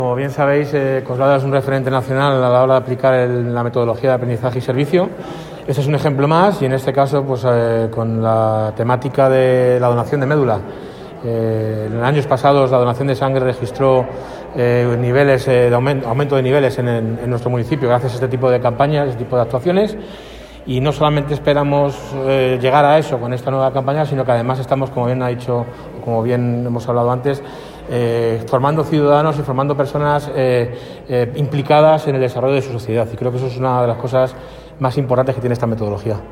Como bien sabéis, Coslada es un referente nacional a la hora de aplicar la metodología de aprendizaje y servicio. Este es un ejemplo más y en este caso pues, con la temática de la donación de médula. En años pasados la donación de sangre registró niveles de aumento de niveles en nuestro municipio gracias a este tipo de campañas, este tipo de actuaciones. Y no solamente esperamos llegar a eso con esta nueva campaña, sino que además estamos, como bien ha dicho, como bien hemos hablado antes, formando ciudadanos y formando personas implicadas en el desarrollo de su sociedad. Y creo que eso es una de las cosas más importantes que tiene esta metodología.